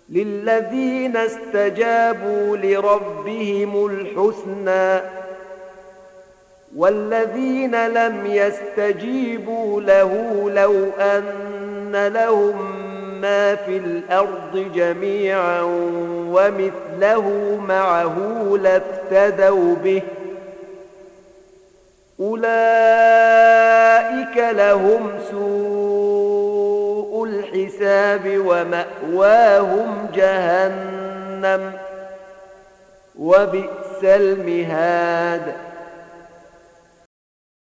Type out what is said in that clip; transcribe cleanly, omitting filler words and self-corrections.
للذين استجابوا لربهم الحسنى والذين لم يستجيبوا له لو أن لهم ما في الأرض جميعا ومثله معه لافتدوا به أولئك لهم سوء الحساب ومأواهم جهنم وبئس المهاد